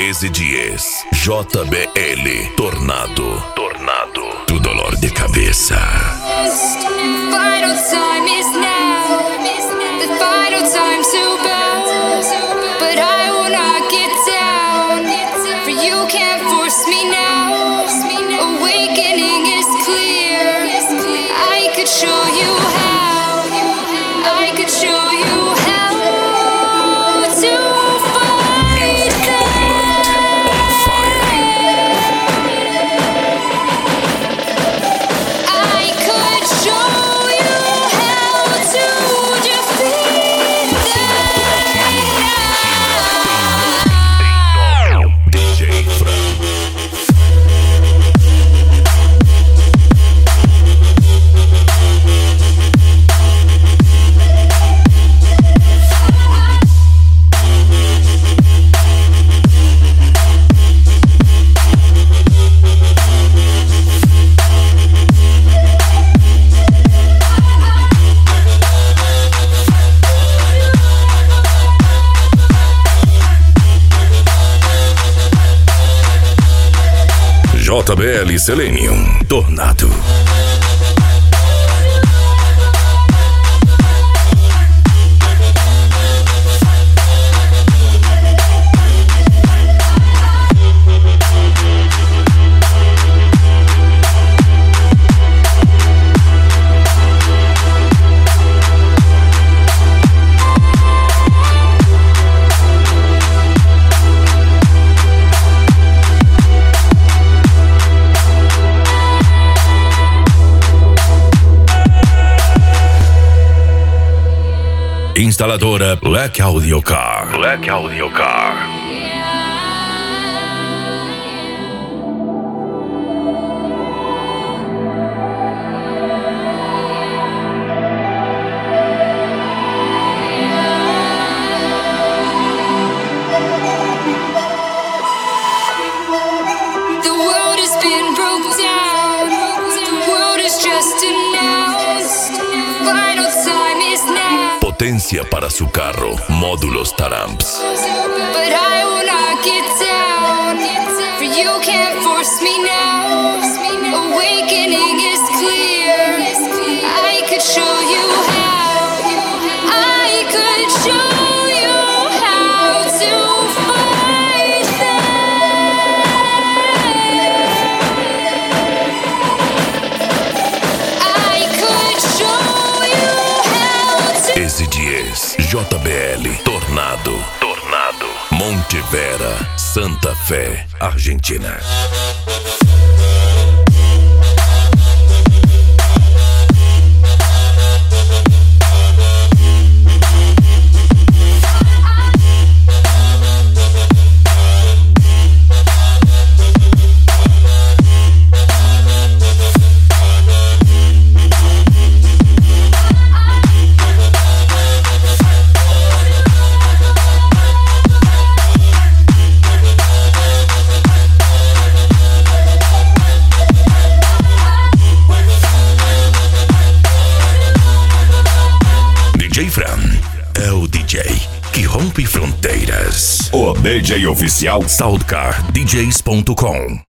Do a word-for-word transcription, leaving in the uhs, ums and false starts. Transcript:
Easy Dias, J B L, Tornado, Tornado, tu dolor de cabeça. Final time is now, the final time to bow, but I will not get down, for you can't force me now. Awakening is clear, I could show you how, I could show you how to fight them. I could show you how to defeat them. D J Fran. J B L Selenium, Tornado. Instaladora Black Audio Car. Black Audio Car. The world has been broke down, the world is just announced, final time is now. Potencia para su carro, módulos Taramps. But I will not get down, for you can't force me now. Awakening is clear, I could show you how, I could show you how to fight them. I could show you how to. Easy Dias, J B L, Tornado, Tornado, Monte Vera, Santa Fé, Argentina. D J Fran é o D J que rompe fronteiras. O D J oficial Soundcar D Js ponto com.